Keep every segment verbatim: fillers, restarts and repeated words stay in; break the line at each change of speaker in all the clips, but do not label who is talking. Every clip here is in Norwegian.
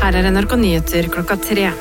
Her er N R K Nyheter klokka tre.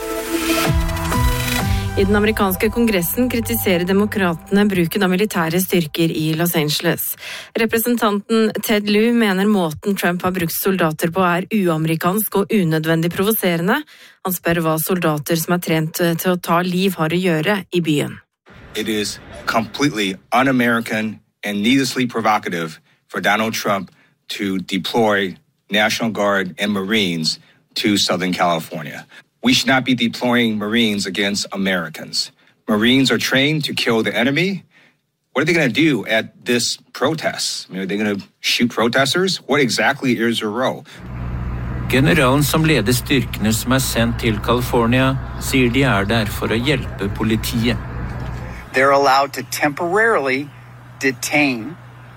I den amerikanske kongressen kritiserer demokratene bruken av militære styrker i Los Angeles. Representanten Ted Lieu mener måten Trump har brukt soldater på er uamerikansk og unødvendig provoserende. Han spør hva soldater som er trent til å ta liv har å gjøre i byen.
It is completely un-American and needlessly provocative for Donald Trump to deploy National Guard and Marines to Southern California. We should not be deploying Marines against Americans. Marines are trained to kill the enemy. What are they going to do at this protest? I mean, are they going to shoot protesters? What exactly is their role?
Generalen som leder styrkene som er sendt til California, sier de er der for å hjelpe politiet.
They're allowed to temporarily detain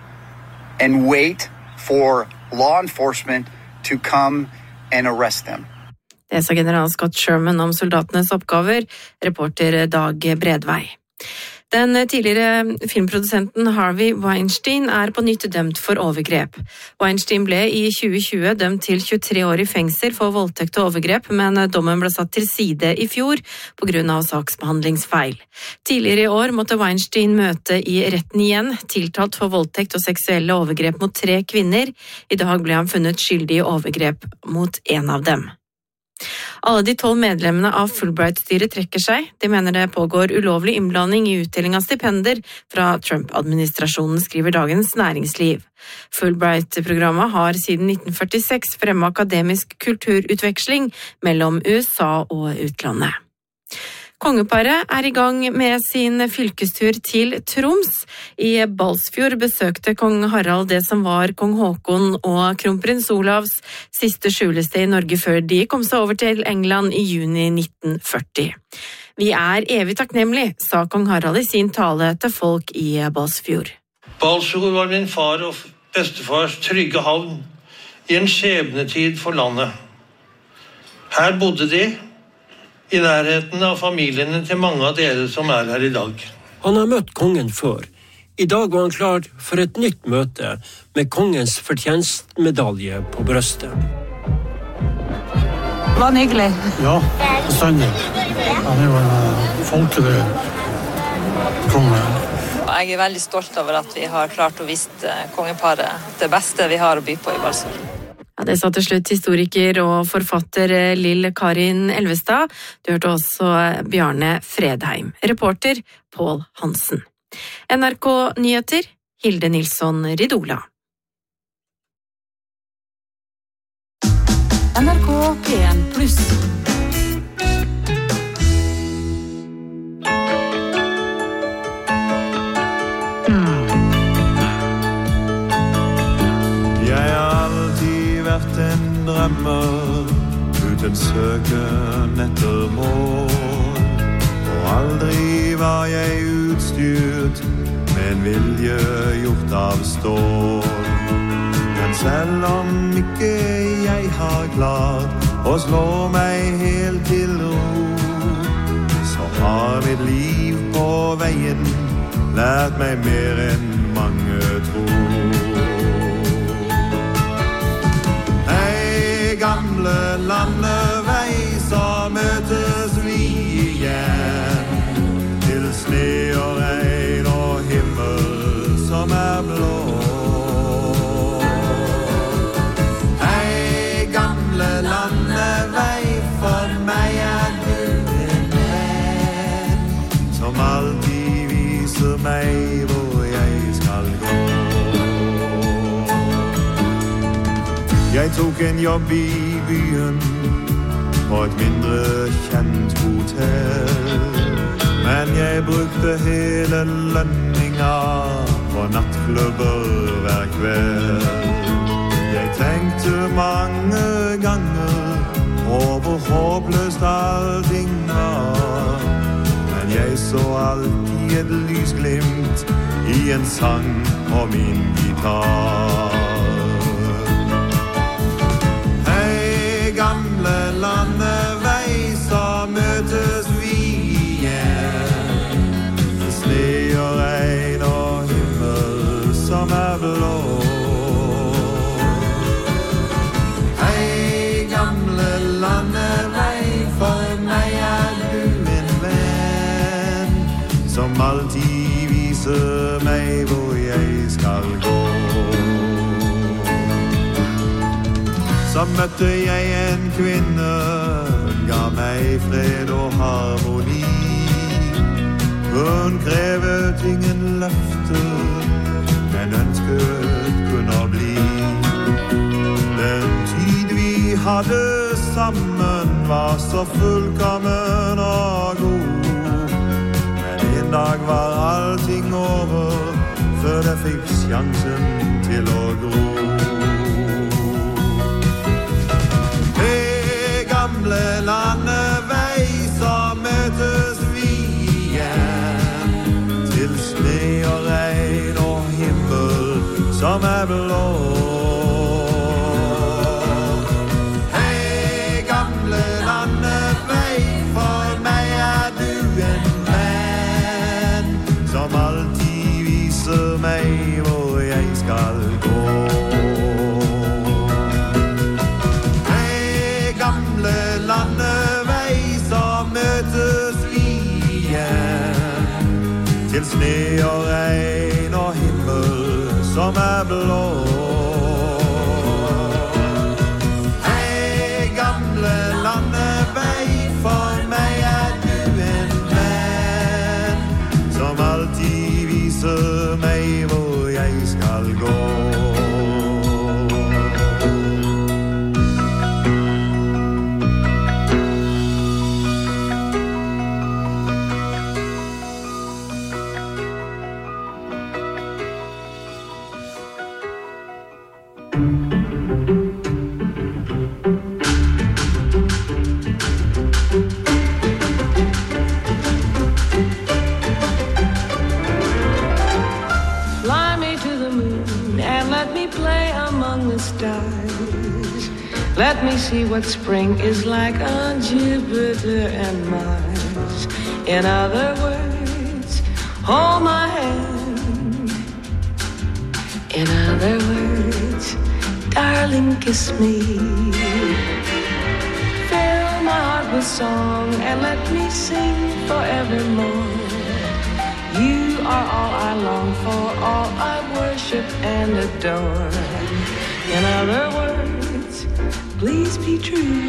and wait for law enforcement to come and arrest them.
Det sa general Scott Sherman om soldatenes oppgaver, reporter Dag Bredvei. Den tidligere filmprodusenten Harvey Weinstein er på nytt dømt for overgrep. Weinstein ble i tjue tjue dømt til tjuetre år i fengsel for voldtekt og overgrep, men dommen ble satt til side i fjor på grunn av saksbehandlingsfeil. Tidligere i år måtte Weinstein møte i retten igjen, tiltalt for voldtekt og seksuelle overgrep mot tre kvinner. I dag ble han funnet skyldig i overgrep mot en av dem. Alle de tolv medlemmene av Fulbright-styret trekker seg. De mener det pågår ulovlig innblanding i utdeling av stipender fra Trump-administrasjonen, skriver Dagens Næringsliv. Fulbright-programmet har siden nitten førtiseks fremmet akademisk kulturutveksling mellom U S A og utlandet. Kongeparet er i gang med sin fylkestur til Troms. I Balsfjord besøkte kong Harald det som var kong Håkon og kronprins Olavs siste skjulested i Norge før de kom seg over til England i juni nitten førti. Vi er evig takknemlig, sa kong Harald i sin tale til folk i Balsfjord.
Balsfjord var min far og bestefars trygge havn i en skjebnetid for landet. Her bodde de, i nærheten av familiene til mange av dere som er her i dag.
Han har møtt kongen før. I dag var han klar for et nytt møte med kongens fortjenstmedalje på brøstet.
Var han hyggelig?
Ja, bestandig. Han er jo en folkelig konge.
Jeg er veldig stolt over at vi har klart å vise kongeparet det beste vi har å by på i Balsfjord.
Ja, det sa til slutt historiker og forfatter Lill Karin Elvestad. Du hørte også Bjarne Fredheim. Reporter Pål Hansen. N R K Nyheter, Hilde Nilsson Ridola.
N R K P en pluss.
Vært en drømmer uten søken etter mål, og aldri var jeg utstyrt med en vilje gjort av stål. Men selv om ikke jeg har klart å slå meg helt til ro, så har mitt liv på veien lært meg mer enn mange tror. Gamle landevei, så møtes vi igjen, til sne og regn og himmel som er blå. Hei, gamle landevei, for meg er du en venn, som alltid viser meg hvor jeg skal gå. Jeg tok en jobb i byen på et mindre kjent hotell, men jeg brukte hele lønninga på nattklubber hver kveld. Jeg tenkte mange ganger over håpløst allting var, men jeg så alltid et lysglimt i en sang og min gitar. Gamle landevei, så møtes vi igjen, sne og regn og himmel som er blå. Hei, gamle landevei, meg hvor jeg skal gå. Så møtte jeg en kvinne, ga meg fred og harmoni. Hun krevet ingen løfter, men ønsket kunne bli. Den tid vi hadde sammen var så fullkommen og god. Men en dag var allting over, før det fikk sjansen til å gro. Det gamle landevei, så møtes vi igjen, til sne og regn og himmel som er blå. Meg hvor jeg skal gå. Hei gamle landevei, så møtes vi igjen, til sne og regn og himmel som er blå. Hei gamle landevei, for meg er du en venn, som alltid viser meg hvor jeg skal gå.
Let me see what spring is like on Jupiter and Mars. In other words, hold my hand. In other words, darling, kiss me. Fill my heart with song and let me sing forevermore. You are all I long for, all I worship and adore. In other words, please be true.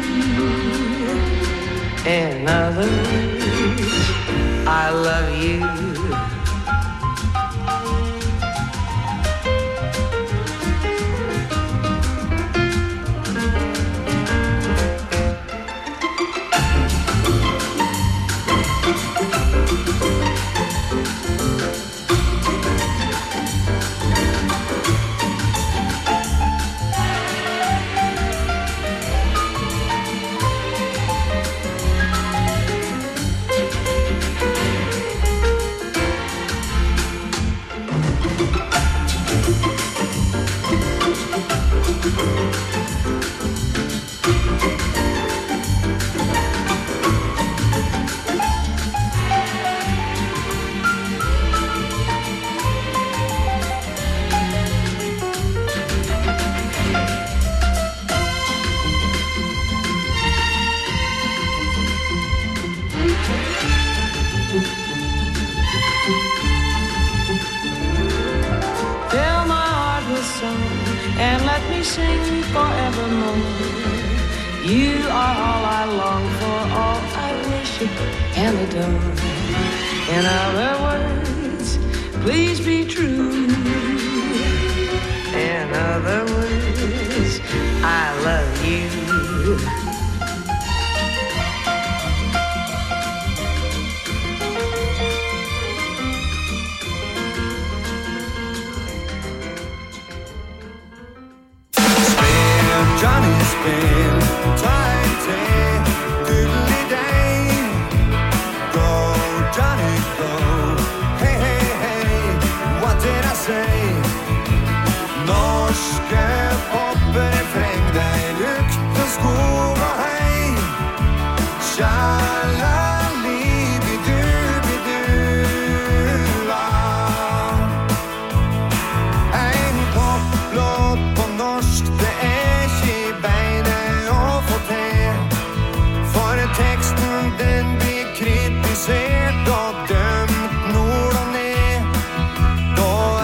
In other words, I love you. And let me sing forevermore. You are all I long for, all I worship and adore. In other words, please be true. In other words, I love you.
Johnny spin, tight, doodly day. Go, Johnny, go. Hey, hey, hey, what did I say? Norske popper I freng deg, lukte skog og hei. Sjalalibidu-bidu-la. En poplåt på norsk, det er teksten den blir kritisert og dømt nord og ned. Da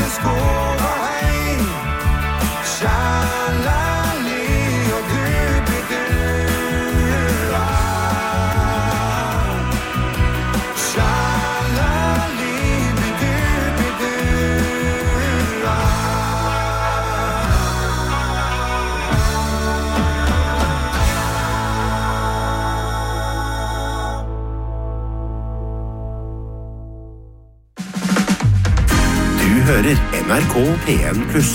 skåler hei Shalali og du-bi-du-la Shalali-bi-du-bi-du-la
Du hører N R K P en pluss.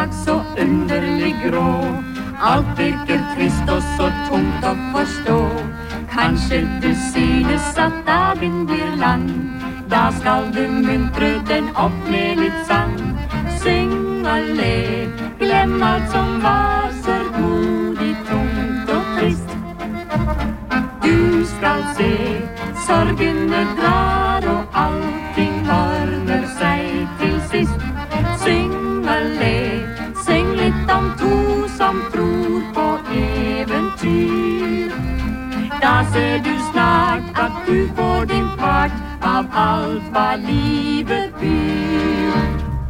dag så underlig grå. Allt virker trist og så tungt å forstå. Kanskje du synes at dagen blir lang. Da skal du muntre den opp med litt sang. Syng og le, glem alt som var sørgmodig, tungt og trist. Du skal se, sorgene drar og allting ordner seg til sist. Syng og le, syng litt om to som tror på eventyr. Da ser du snart at du får din part av alt hva livet byr.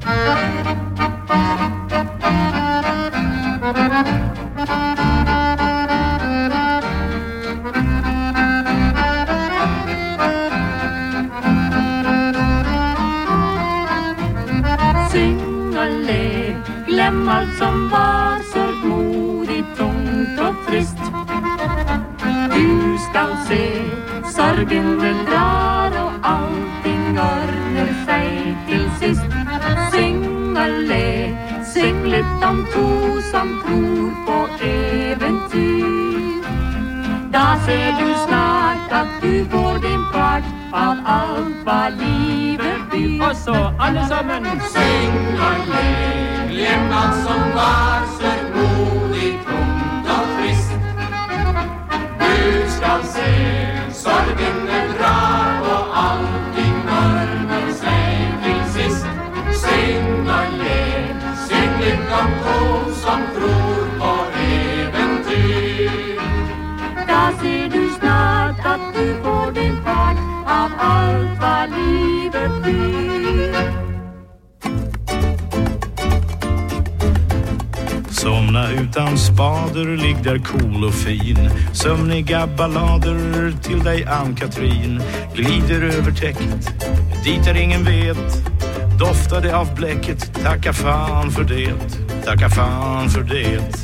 Syng og le, glem alt som var sørgmodig, tungt og trist. Du skal se, sorgene drar og allting ordner seg til sist. Syng og le, syng litt om to som tror på eventyr. Da ser du snart at du får din part av alt hva livet byr.
Og så alle sammen.
Syng og le, glem alt som var sørgmodig, tungt og trist. Du skal se, sorgene drar og allting ordner seg til sist. Syng og le, syng litt om to som tror på eventyr. Da ser du snart at du får din part av alt hva livet byr.
Somna utan spader, ligg där cool och fin. Sömniga ballader till dig Ann-Katrin. Glider över täcket, dit där ingen vet. Doftade av bläcket, tacka fan för det. Tacka fan för det.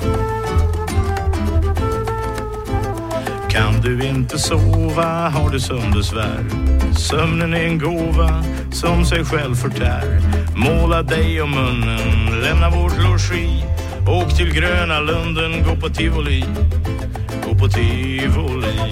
Kan du inte sova, har du sömnbesvär. Sömnen är en gåva som sig själv förtär. Måla dig om munnen, lämna vårt logi. Åk till Gröna Lunden, gå på Tivoli. Gå på Tivoli.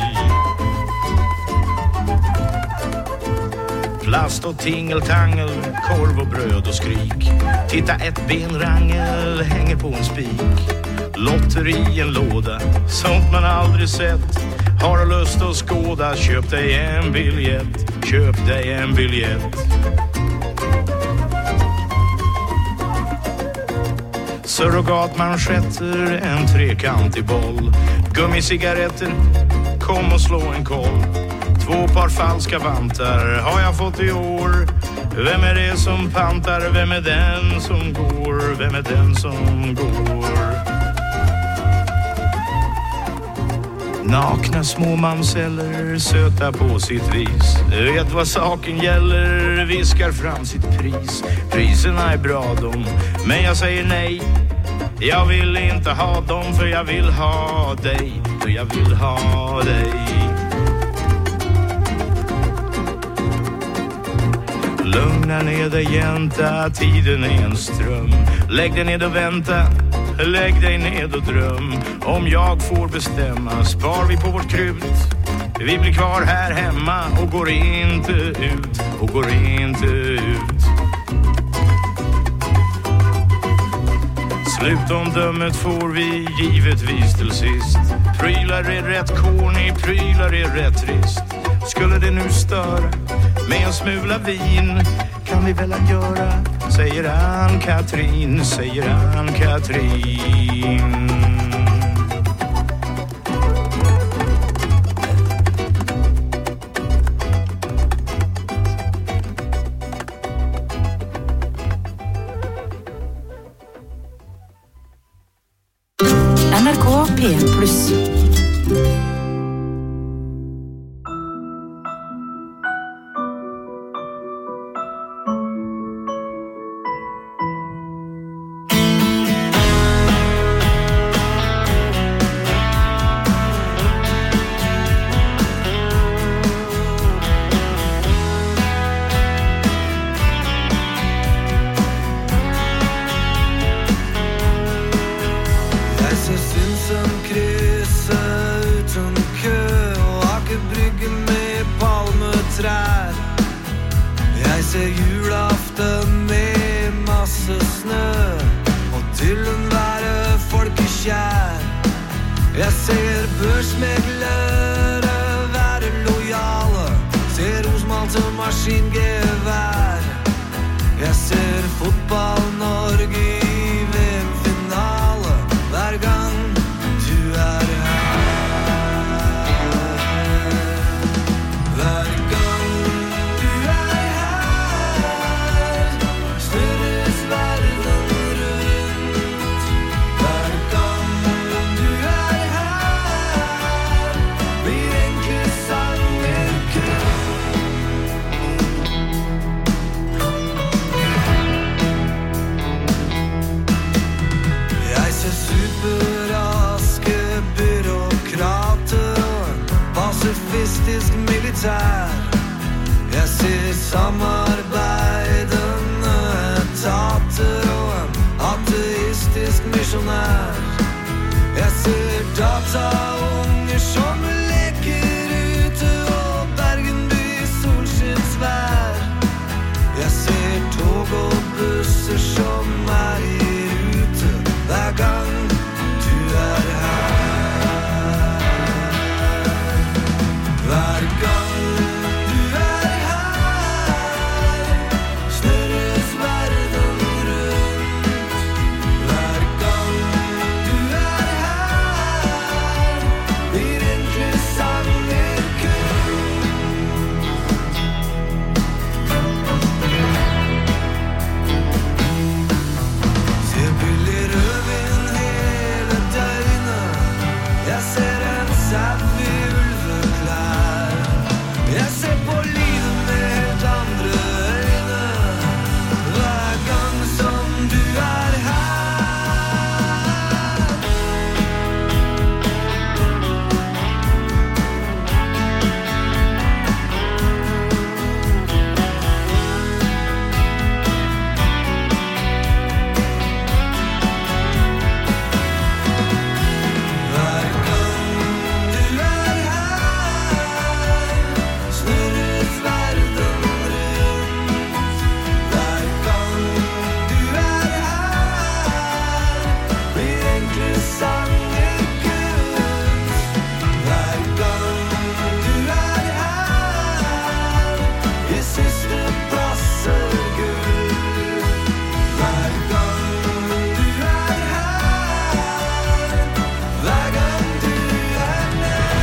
Plast och tingeltangel, korv och bröd och skrik. Titta, ett benrangel hänger på en spik. Lotteri, en låda, sånt man aldrig sett. Har du lust att skåda, köp dig en biljett. Köp dig en biljett. Surrogatmanschetter, en trekantig boll. Gummicigaretter, kom och slå en koll. Två par falska vantar har jag fått i år. Vem är det som pantar? Vem är den som går? Vem är den som går? Nakna små mamseller, söta på sitt vis. Vet vad saken gäller, viskar fram sitt pris. Priserna är bra de, men jag säger nej. Jag vill inte ha dem, för jag vill ha dig. För jag vill ha dig. Lugna ner dig jänta, tiden är en ström. Lägg dig ned och vänta, lägg dig ned och dröm. Om jag får bestämma spar vi på vårt krut. Vi blir kvar här hemma och går inte ut. Och går inte ut. Slutomdömet får vi givetvis till sist. Prylar är rätt corny, prylar är rätt trist. Skulle det nu störa med en smula vin, kan vi väl göra, säger Ann-Katrin, säger Ann-Katrin.
N R K P en plus.
ser julaften med masse snø og tyllen være folkekjær. Jeg ser børsmeglere være lojale, ser osmalte maskingevær. Jeg ser fotball-Norge i V M-finale hver gang du er her. Hver gang du er her, snurres verden rundt. Hver gang du er her, blir enkle sanger kun. Jeg ser superraske byråkrater og en pasifistisk militær. Jeg ser samarbeidende etater og en ateistisk misjonær. Jeg ser dataunger som leker ute og Bergenby solskinnsvær. Jeg ser tog og busser som er i rute hver gang du er her. Hver gang du er her, snurres verden rundt. Hver gang du er her, blir enkle sanger kun. Ser billig rødvin hele døgnet. Jeg ser en sau i ulveklær. Jeg ser på livet med helt andre øyne hver gang som du er her. Hver gang du er her, snurres verden rundt. Hver gang du er her, blir enkle sanger kunst. Hver gang du er her, i siste plasser gull. Hver gang du er her, hver gang du er nær.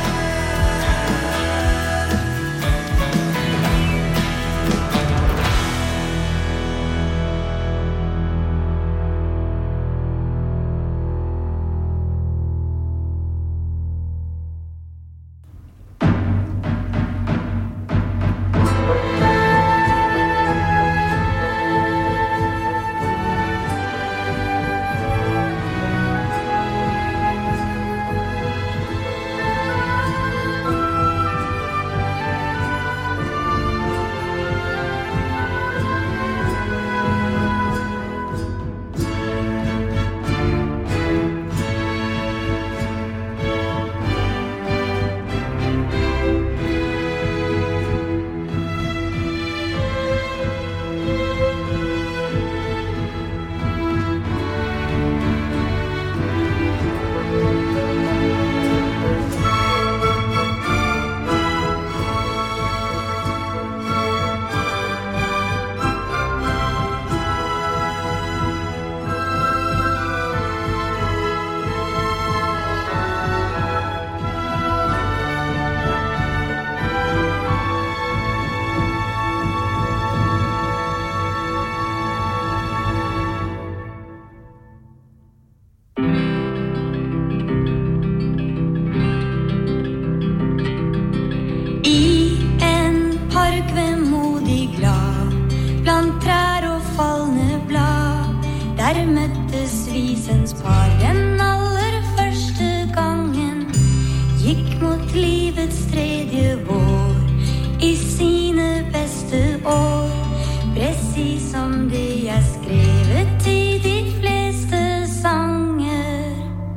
I en park vemodig glad, blant trær og fallende blad, der møttes visens par den aller første gangen, gikk mot livets tredje vår, i sine beste år, precis som det er skrevet i de fleste sanger.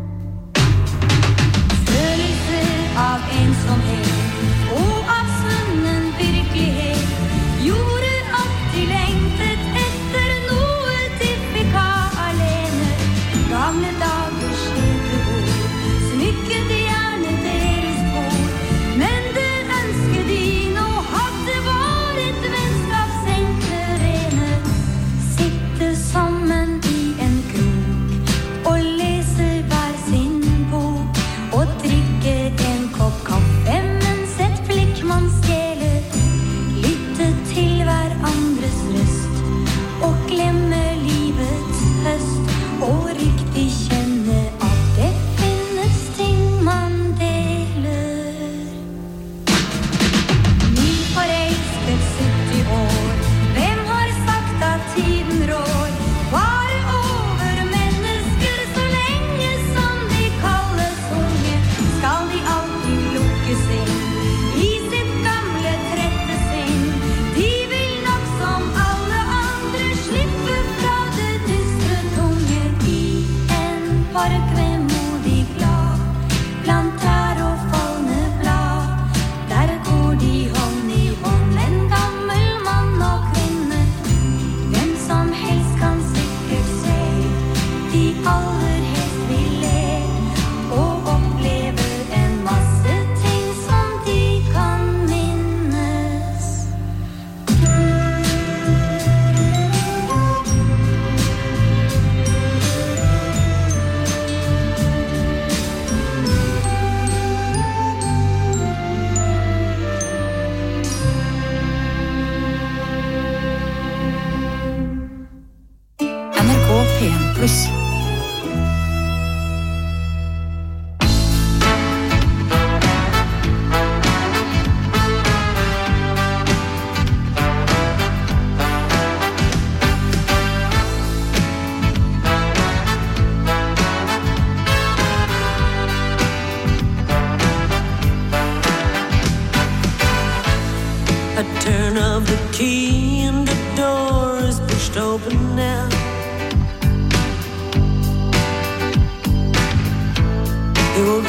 Følelse av ensomhet og av svunnen virkelighet gjorde at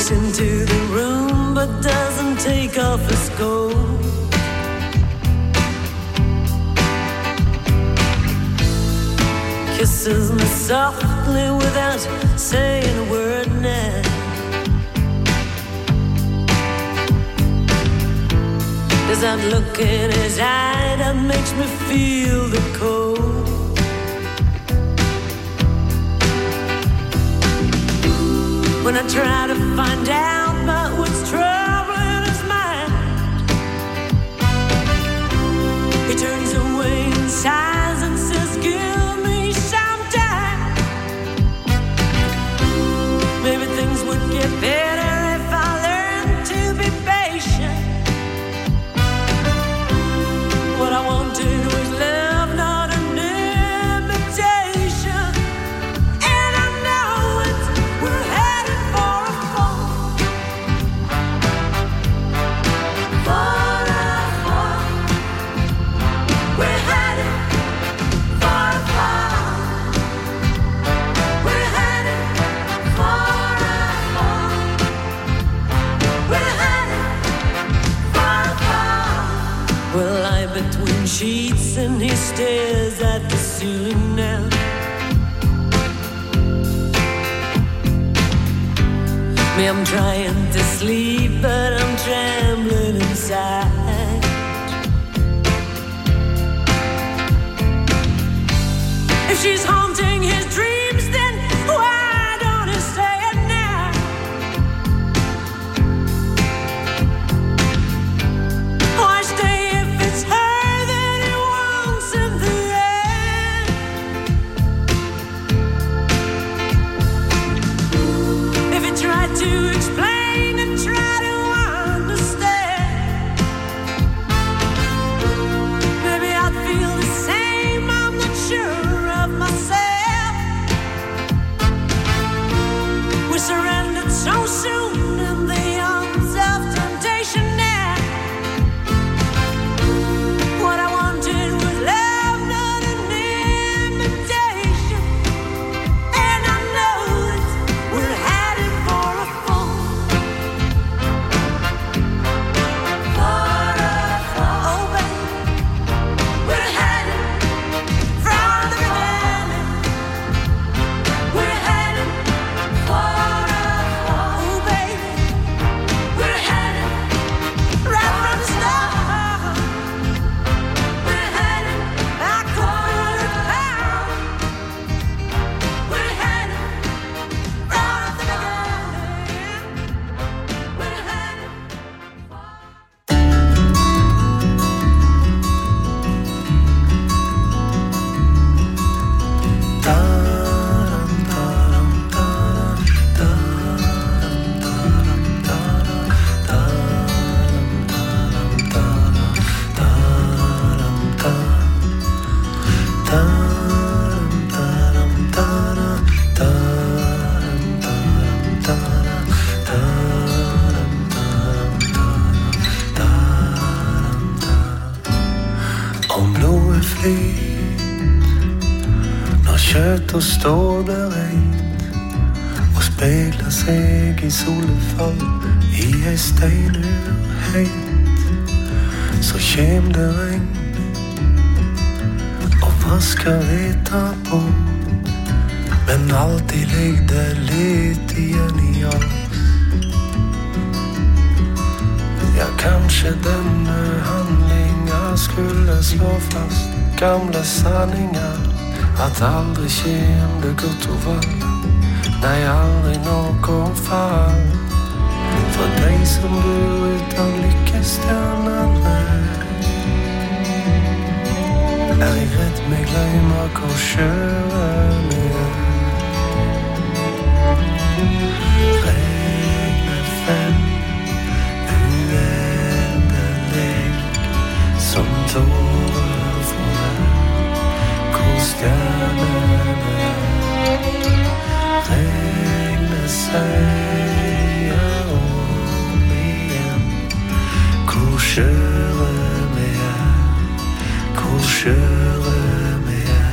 walks into the room but doesn't take off his coat. Kisses me softly without saying a word now. There's that look in his eye that makes me feel the cold. When I try to find out about what's troubling his mind, he turns away and sighs and says, give me some time. Maybe things would get better if I learned to be patient. What I wanted was love, not an imitation. And I know it, we're headed for a fall. For a fall. We're headed for a fall. We're headed for a fall. We're headed for a fall. We'll lie between sheets and he stares at the ceiling now. Me, I'm trying to sleep, but I'm trembling inside. If she's haunting his dreams, then why don't he say it now? Why stay if it's her that he wants in the end? If he tried to explain and try to understand, maybe I'd feel the same. I'm not sure of myself. We surrendered so soon in the arms of temptation now. What I wanted was love, not an imitation. And I know that we're headed for a fall. For a fall. Oh, baby, we're headed from the beginning. We're headed for a fall. Oh, baby, we're headed right from the start. We're headed back for the power. We're headed from the beginning. We're headed.
Om blodet flyt når kjøttet står bereit og spegler seg i solefall i ei steinur heit, så kjem det regn og vasker etterpå, men alltid legg det litt igjen i oss. Ja, kanskje denne handlinga skulle slå fast gamle sanninger, at aldri kjem det godt å være, nei, aldri noe fall. For deg som bor utan lykkestjernene, er jeg redd meg glemmer hvor sjøen er. Regner fem som tårer for meg, hvor stjernene er. Regner seier om igjen, hvor skjøre vi er, hvor skjøre vi er.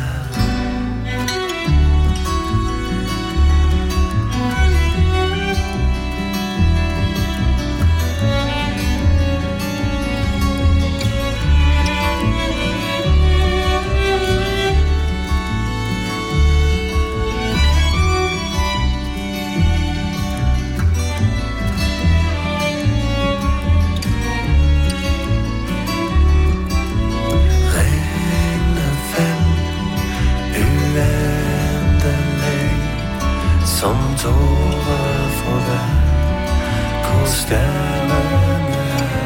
stjernene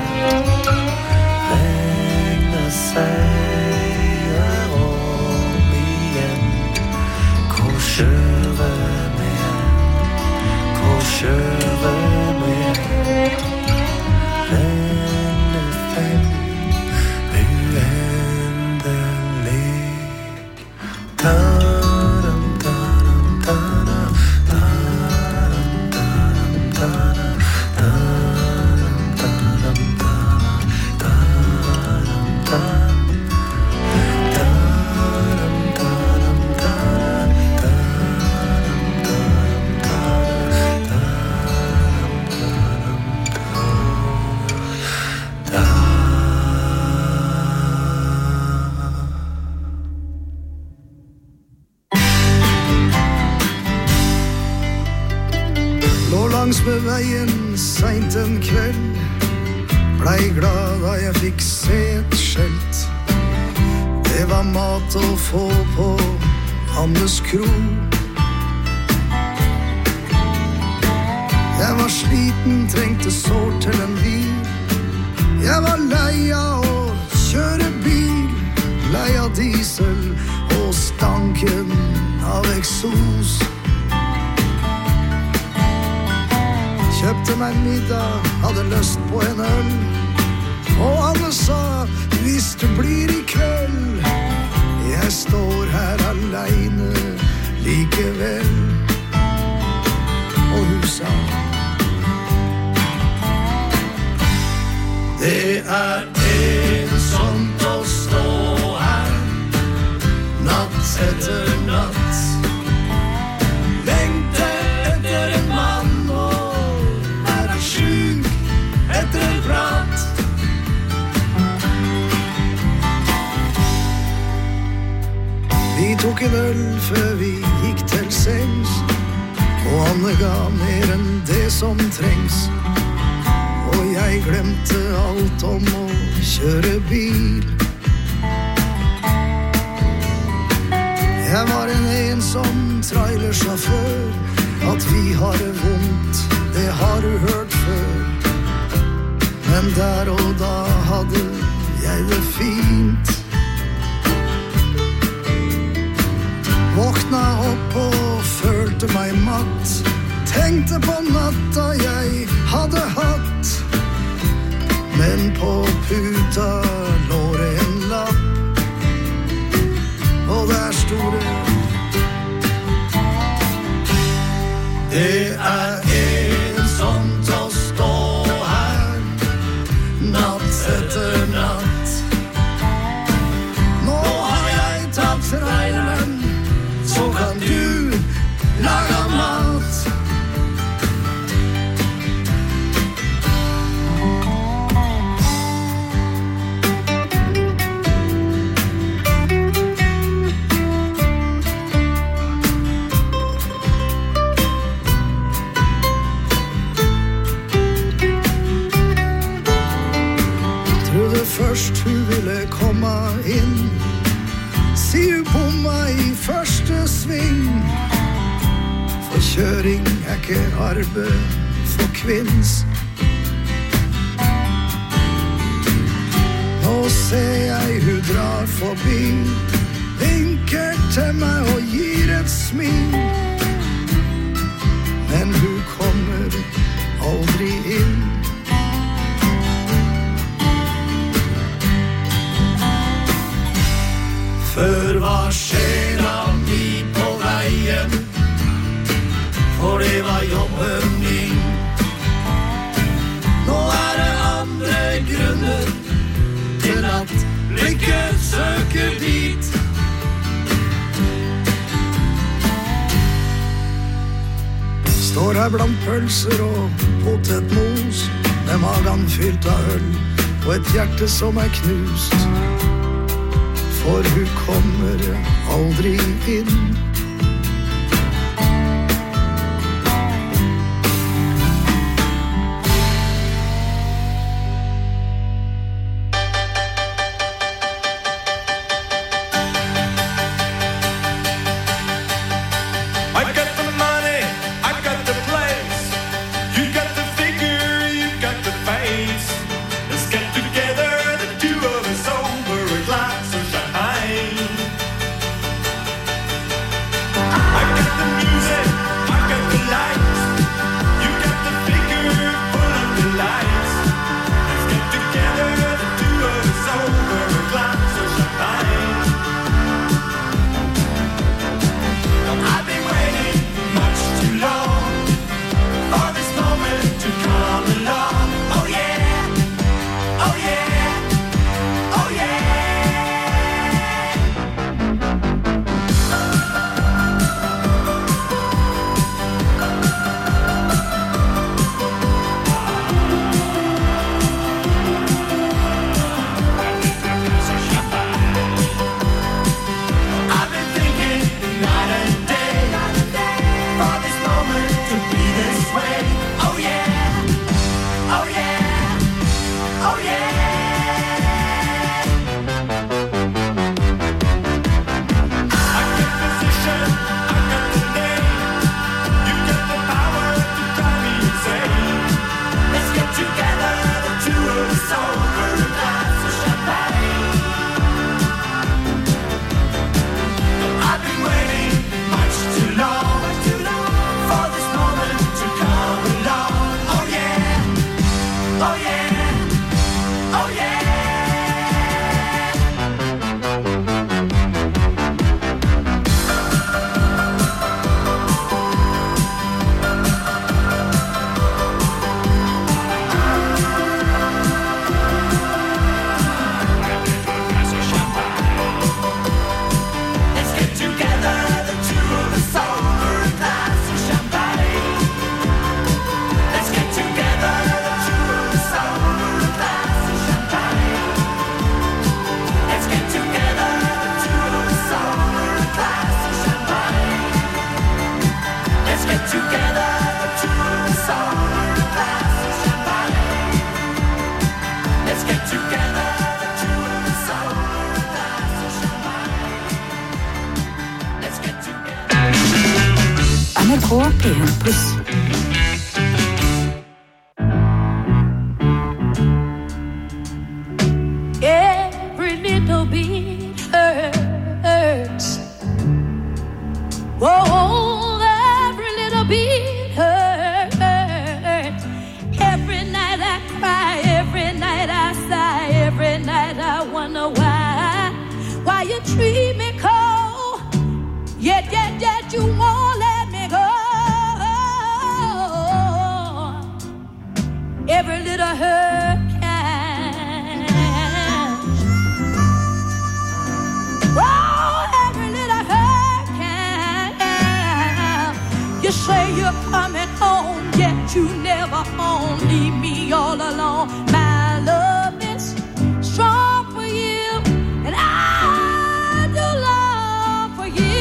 regner seier om igjen. Hvor skjøre vi er, hvor skjøre vi er. Regner frem uendelig. Ta-dam, ta-dam, ta-dam, ta-dam, ta-dam, ta-dam, ta-dam, ta-dam, ta-dam,
langs med veien sent en kveld, blei glad da jeg fikk se et skjelt. Det var mat å få på Annes kro. Jeg var sliten, trengte sårt til en bil. Jeg var lei av å kjøre bil, lei av diesel og stanken av eksos. Kjøpte meg middag, hadde lyst på en øl. Og Anne sa, hvis du blir i kveld, jeg står her alene likevel. Og hun sa, det er ensomt å stå her, natt etter natt. Lengte etter en mann, etter en prat. Vi tok en øl før vi gikk til sengs, og Anne ga mer enn det som trengs. Og jeg glemte alt om å kjøre bil. Jeg var en ensom trailersjåfør. At vi har det vondt, det har du hørt før. Men der og da hadde jeg det fint. Våkna opp og følte meg matt. Tenkte på natta jeg hadde hatt. Men på puta lå det en lapp, og der stod det: det er ensomt å stå etter natt. Nå har jeg tatt traileren, så kan du lage mat. Først hun ville komme inn, si hun bomma i første sving. For kjøring er ikke arbeid for kvinns. Nå ser jeg hun drar forbi, vinker til meg og gir et smil. Men hun kommer aldri inn. Før var sjela mi på veien, for det var jobben min. Nå er det andre grunner til at blikket søker dit. Står her blant pølser og potetmos, med magen fylt av øl og et hjerte som er knust. For hun kommer aldri inn.
I've got the money, I've got the place. You got the figure, you
Oh yeah, oh yeah.
N R K P en pluss.
Every little bit hurts. Oh, every little bit hurts. Every night I cry, every night I sigh, every night I wonder why, why you treat me cold. Yet, yet, yet you won't let me go. Every little hurt counts. Oh, every little hurt counts. You say you're coming home, yet you never home. Leave me all alone. My love is strong for you, and I do love for you.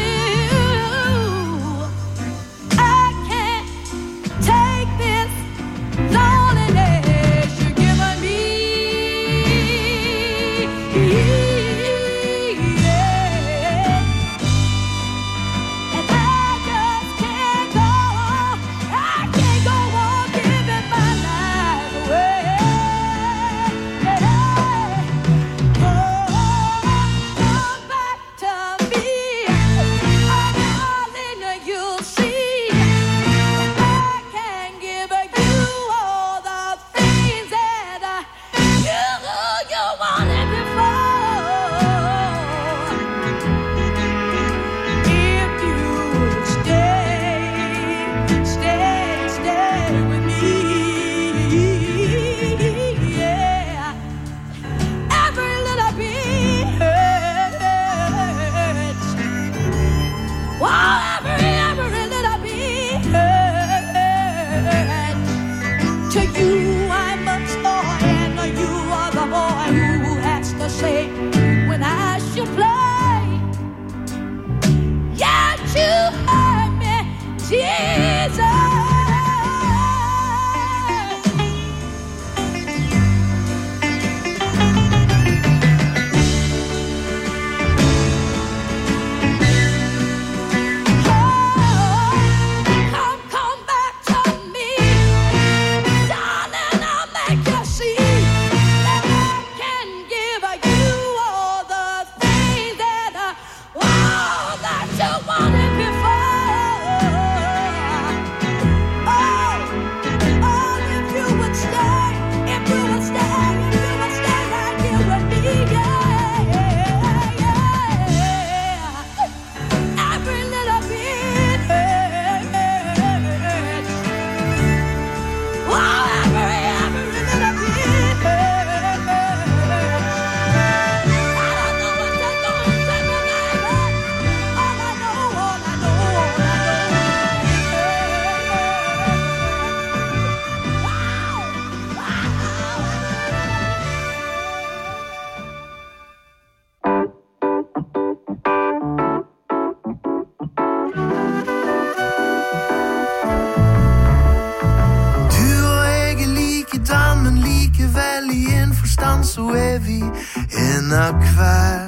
Så er vi en av hver.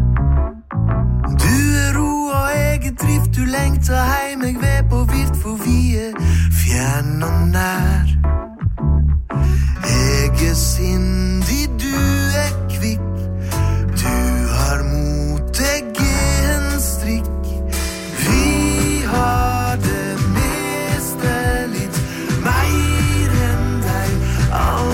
Du er ro og jeg er drift. Du lengter heim, jeg ved på vift. For vi er fjern og nær. Jeg er sindig, du er kvikk. Du har mot deg en strikk. Vi har det meste litt mer enn deg. All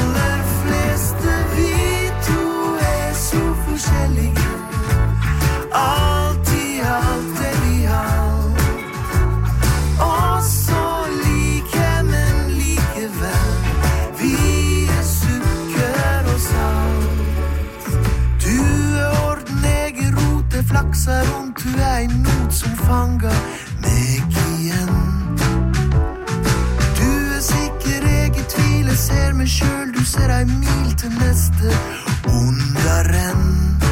meg selv, du ser ei mil til neste ondaren.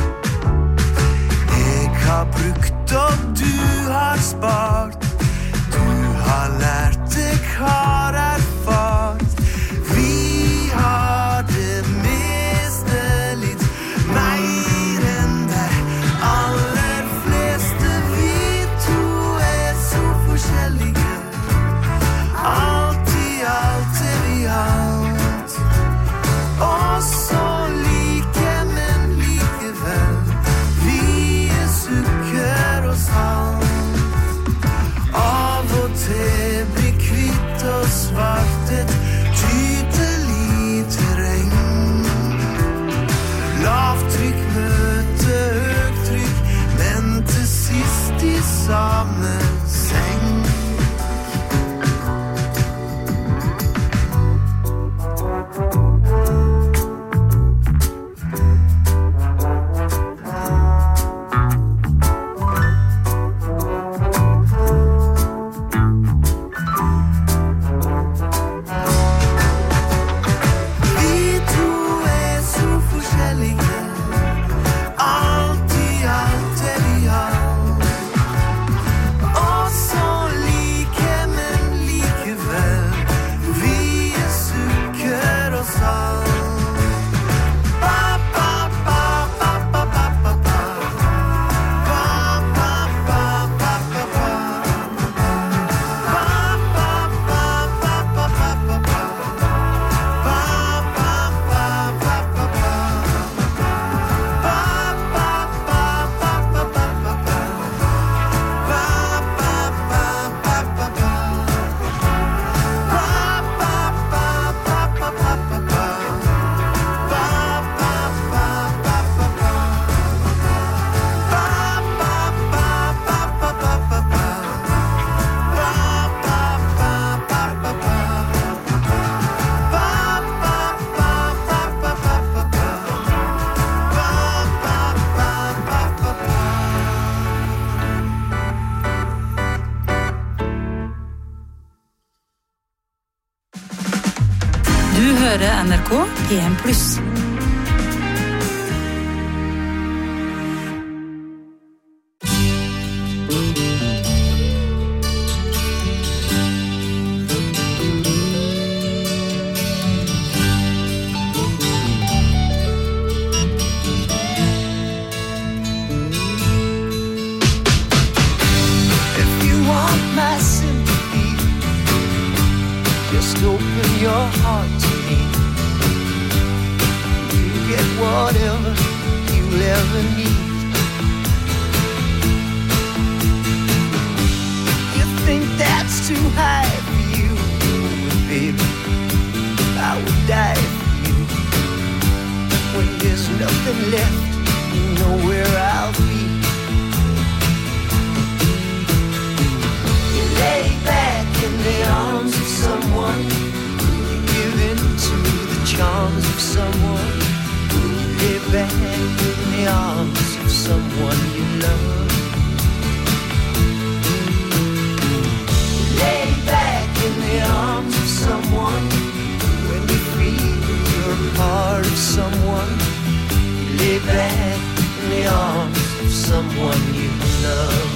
Jeg har brukt og du har spart, du har lært, jeg har erfart. Vi har det meste litt mer enn deg aller fleste. Vi to er så forskjellige, alt i alt er vi alt. Og så like, men likevel, vi er sukker og salt. Av og til blir kvitt og svart et tydelig terreng. Lavtrykk møter høyt trykk, men til sist i samme seng. Vi to er så forskjellige, alt i alt er vi alt. Og så like, men likevel, vi er sukker og salt. Ba, ba, ba, ba, ba, ba, ba, ba. Ba, ba, ba, ba, ba, ba. Ba, ba, ba, ba, ba, ba, ba, ba. Ba, ba, ba, ba, ba, ba. Ba, ba, ba, ba, ba, ba, ba, ba. Ba, ba, ba, ba, ba, ba. Ba, ba, ba, ba, ba, ba, ba. Ba, ba, ba, ba, ba, ba.
Du hører N R K P en pluss.
If you want my sympathy, just open your heart to me. You get whatever you'll ever need. You think that's too high for you, but baby, I would die for you. When there's nothing left, you know where I'll be. You lay back in the arms of someone, you give in to the charms of someone. You lay back in the arms of someone you love. You lay back in the arms of someone, when you feel you're a part of someone. You lay back in the arms of someone you love.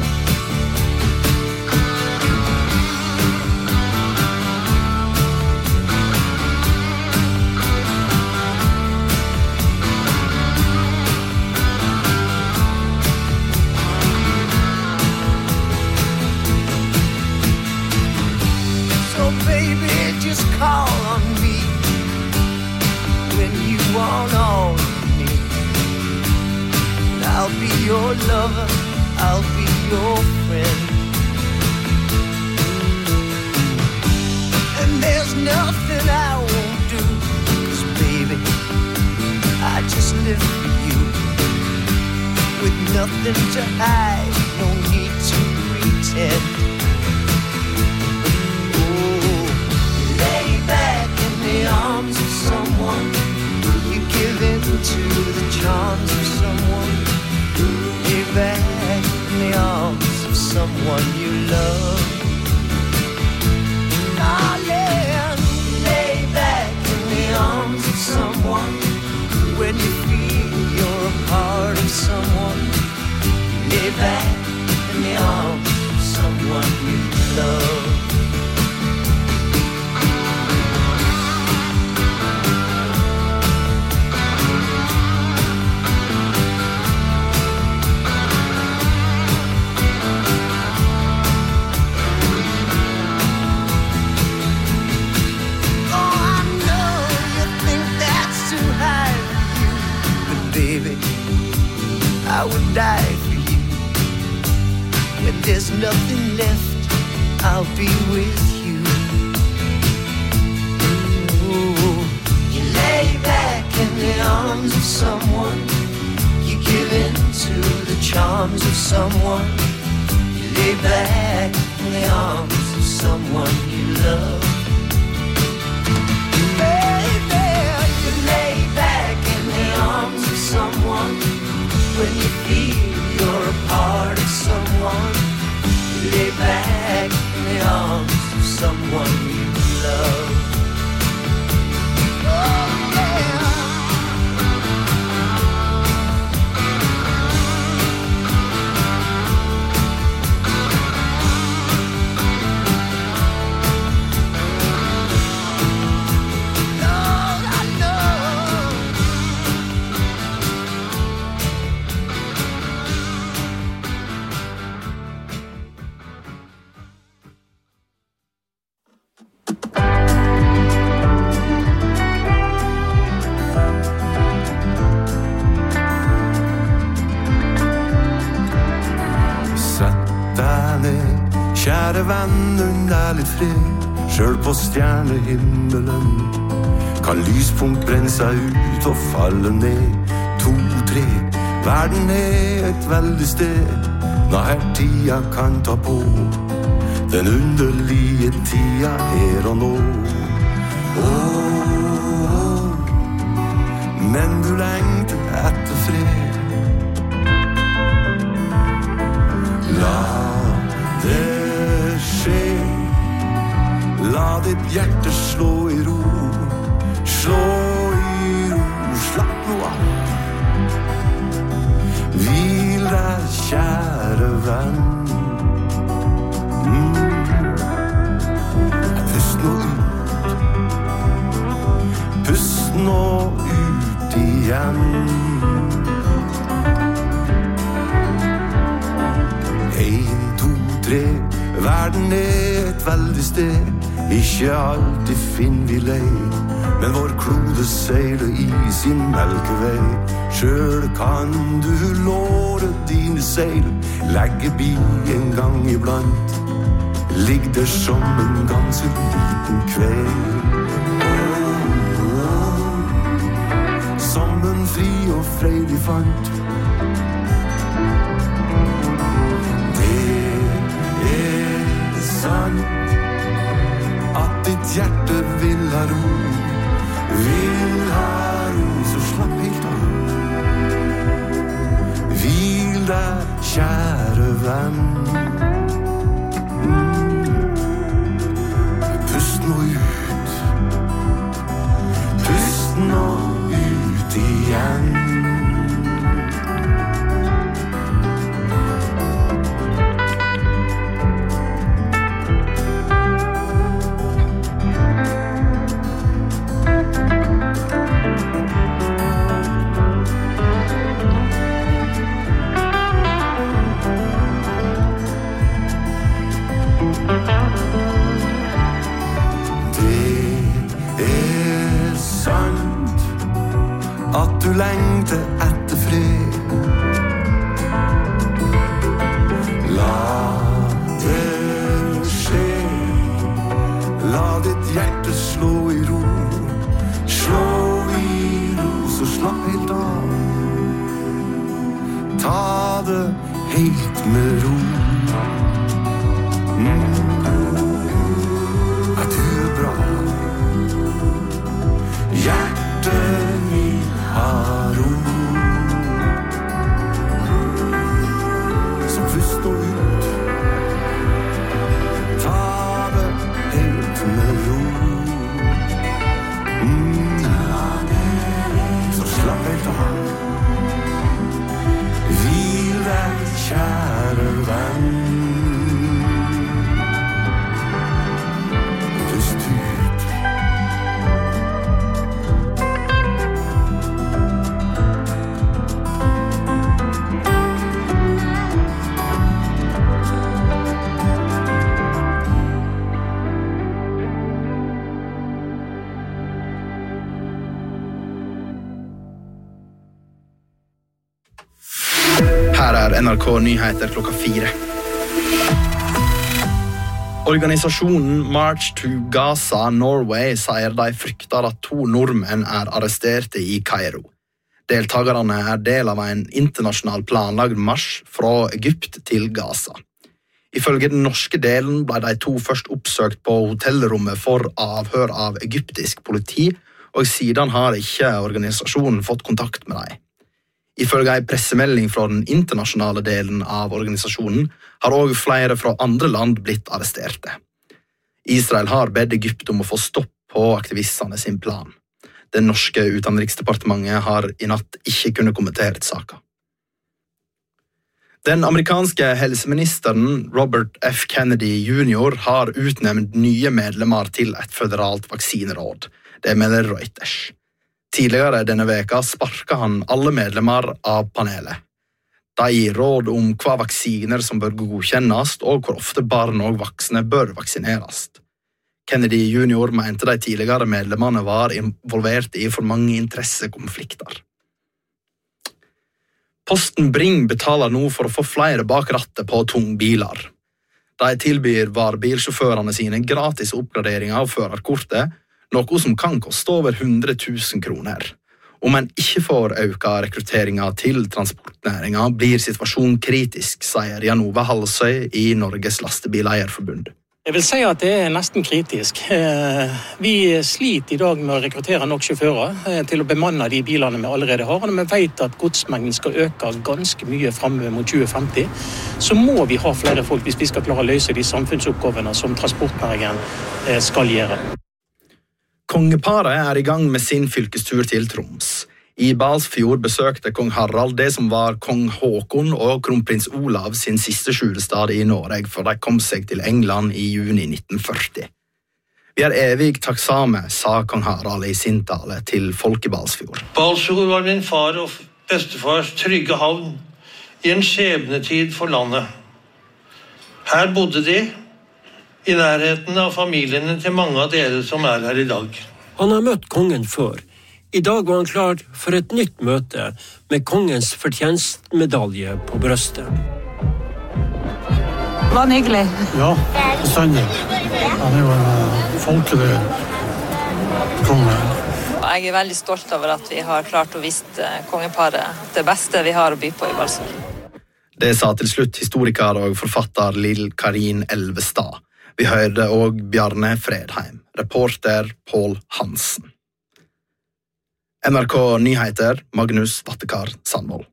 So baby, just call on me when you want all of me. And I'll be your lover, I'll be your friend. And there's nothing I won't do, 'cause baby, I just live for you. With nothing to hide, no need to pretend. Lay back in the arms of someone, you give in to the charms of someone. Lay back in the arms of someone you love. Darling, lay back in
would die for you. When there's nothing left, I'll be with you. Ooh. You lay back in the arms of someone. You give in to the charms of someone. You lay back in the arms of someone you love. Baby, you lay back in the arms of someone. When you feel you're a part of someone, you lay back in the arms of someone you love. Oh, yeah.
Kjære venn, unn deg litt fred. Selv på stjernehimmelen kan lyspunkt brenne seg ut og falle ned. To, tre, verden er et veldig sted. Nå her tida kan ta på. Den underlige tida er å nå. Åh, men du lengter etter fred. La det skje. La ditt hjerte slå i ro. Slå i ro, slapp nå av. Hvil deg, kjære venn. mm. Pust nå ut. Pust nå ut igjen. En, to, tre. Verden er et veldig sted. Ikke alltid finner vi lei, men vår klode seiler i sin melkevei. Selv kan du låre dine seil, legge bi en gang iblant. Ligg der som en ganske liten kveil. Oh, oh, som en fri og freidig fant. At ditt hjerte vil ha ro, vil ha ro, så slapp helt av. Hvil deg, kjære venn. mm. Pust nå ut. Pust nå ut igjen. Du lengter etter fred. La det skje. La ditt hjerte slå i ro. Slå i ro, så slapp helt av. Ta det helt med ro. mm. At du er bra. Hjertet vil ha ro. Så pust nå ut. Ta det helt med ro. mm. Så slapp helt av. Hvil deg, kjære venn.
Her er N R K Nyheter klokka fire. Organisasjonen March to Gaza Norway sier de frykter at to nordmenn er arresterte i Kairo. Deltagerne er del av en internasjonal planlagd marsj fra Egypt til Gaza. Ifølge den norske delen ble de to først oppsøkt på hotellrommet for avhør av egyptisk politi, og siden har ikke organisasjonen fått kontakt med dem. Ifølge en pressemelding fra den internasjonale delen av organisasjonen har også flere fra andre land blitt arresterte. Israel har bedt Egypt om å få stopp på aktivistene sin plan. Det norske utenriksdepartementet har i natt ikke kunnet kommentere saken. Den amerikanske helseministeren Robert F. Kennedy junior har utnevnt nye medlemmer til et føderalt vaksineråd. Det mener Reuters. Tidligere denne veka sparket han alle medlemmer av panelet. De gir råd om hva vaksiner som bør godkjennes, og hvor ofte barn og voksne bør vaksineres. Kennedy junior mente de tidligere medlemmene var involvert i for mange interessekonflikter. Posten Bring betaler nå for å få flere bak rattet på tungbiler. De tilbyr varebilsjåførene sine gratis oppgraderinger av førerkortet, noe som kan koste over hundre tusen kroner. Om en ikke får øka rekrutteringen til transportnæringen, blir situasjonen kritisk, sier Jan Ove Halsøy i Norges Lastebileierforbund.
Jeg vil si at det er nesten kritisk. Vi sliter i dag med å rekruttere nok sjåfører til å bemanne de bilene vi allerede har. Og når vi vet at godsmengden skal øke ganske mye frem mot tjue femti, så må vi ha flere folk hvis vi skal klare å løse de samfunnsoppgavene som transportnæringen skal gjøre.
Kongeparet er i gang med sin fylkestur til Troms. I Balsfjord besøkte kong Harald det som var kong Håkon og kronprins Olav sin siste skjulestad i Norge, for de kom seg til England i juni nitten førti. Vi er evig takksame, sa kong Harald i sin tale til folk i Balsfjord.
Balsfjord var min far og bestefars trygge havn i en skjebnetid for landet. Her bodde de, i nærheten av familiene til mange av dere som er her i dag.
Han har møtt kongen før. I dag var han klar for et nytt møte med kongens fortjenstmedalje på brøstet.
Var han hyggelig?
Ja, bestandig. Han er jo en folkelig konge.
Jeg er veldig stolt over at vi har klart å vise kongeparet det beste vi har å by på i Balsfjord.
Det sa til slutt historiker og forfatter Lill Karin Elvestad. Vi hørte også Bjarne Fredheim, reporter Pål Hansen. N R K Nyheter, Magnus Vattekar Sandvold.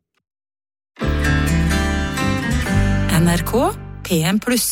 N R K P M pluss.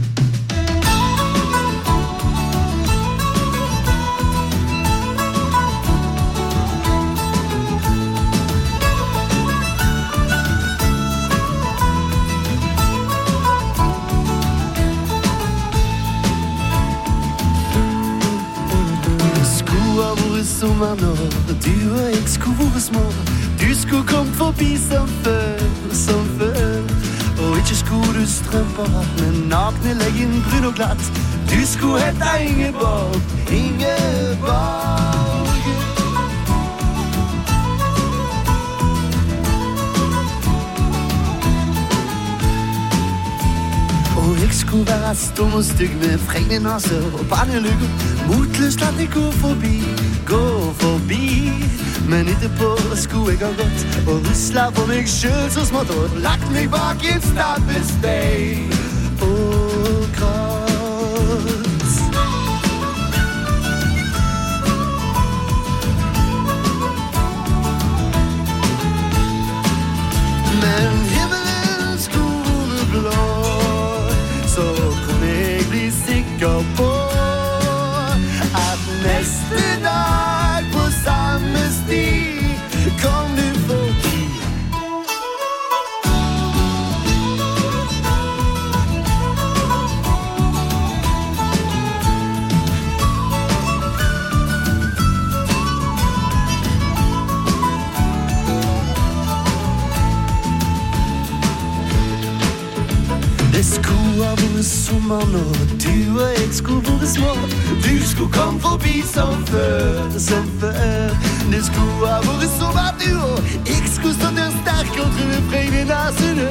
Sommer når du og jeg skulle være små. Du skulle komme forbi som før, som før. Og ikke skulle du strømper, men nakne leggen brun og glatt. Du skulle hette Ingeborg, Ingeborg. Og jeg skulle være stum og stygg med fregne naser og pannelugger. Motløst at jeg går forbi, går forbi. Men etterpå skulle jeg ha gått og rusla på meg selv så smått og lagt meg bak i et stabbestein og gråt. Men himmelen skulle blå, så kunne jeg bli sikker på at neste dag på samme sti kom du forbi. Det skulle ha vært sommer når du og jeg skulle være små. Du skulle komme forbi som før, som før. Det skulle ha vært sommer du og jeg skulle stå der sterk og tro fregne nasene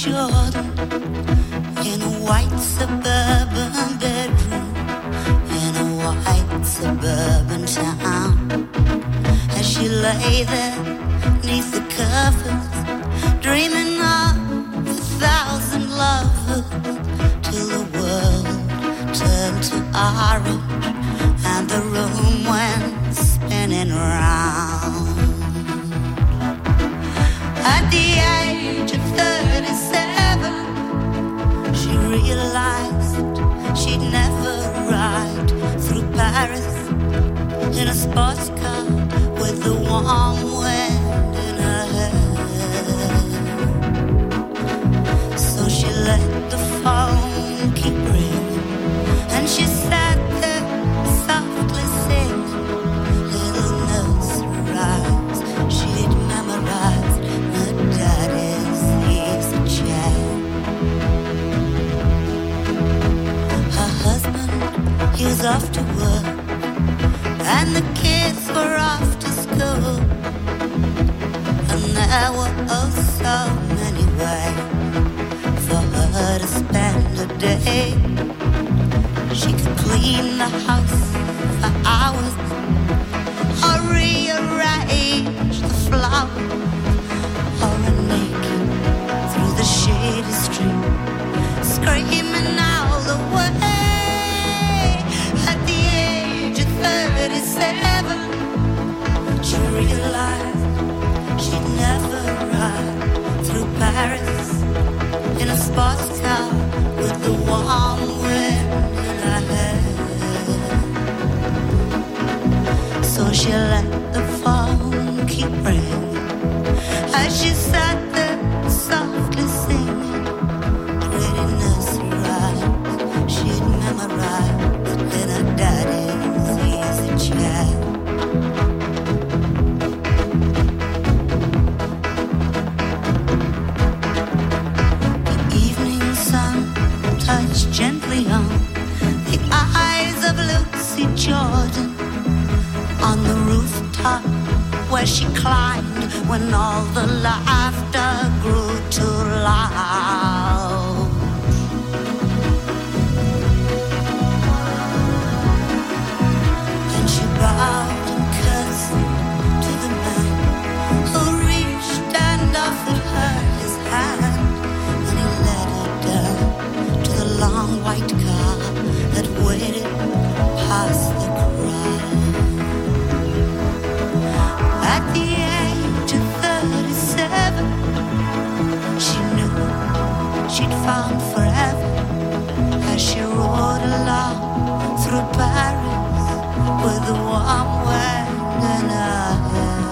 Jordan in a white suburban bedroom in a white suburban town. As she lay there neath the covers, dreaming of a thousand lovers, till the world turned to orange and the room went spinning round. At the age of thirty-seven, she realized she'd never ride through Paris in a sports car with the warm wind in her hair. So she let the phone keep ringing, and she sat there softly singing little nursery rhymes she'd memorized her daddy's easy chair. Her husband, he was off to work, and the kids were off to school, and there were oh so many ways for her to spend a day. She could clean the house for hours, or rearrange the flowers, or run naked through the shady street, screaming all the way. At the age of thirty-seven, she realized she'd never ride through Paris in a sports car with the warm wind in her hair. So she let the phone keep ringing as she sat there softly singing pretty nursery rhymes she'd memorized in her daddy's easy chair. The evening sun touched gently on the eyes of Lucy Jordan on the rooftop where she climbed when all the laughter grew too loud. Then she bowed and curtsied to the man who reached and offered her his hand, and he led her down to the long white car that waited past the crowd. At the age of thirty-seven, she knew she'd found forever as she rode along through Paris with the warm wind in her hair.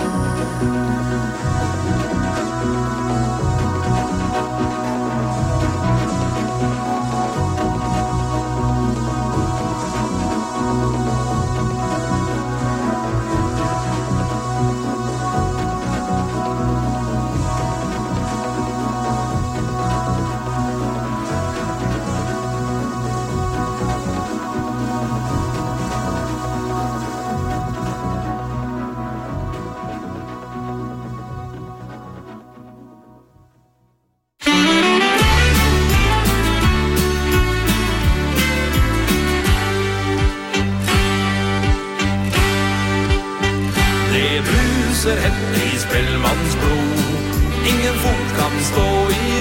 Det bruser hett i spellmanns blod. Ingen fot kan stå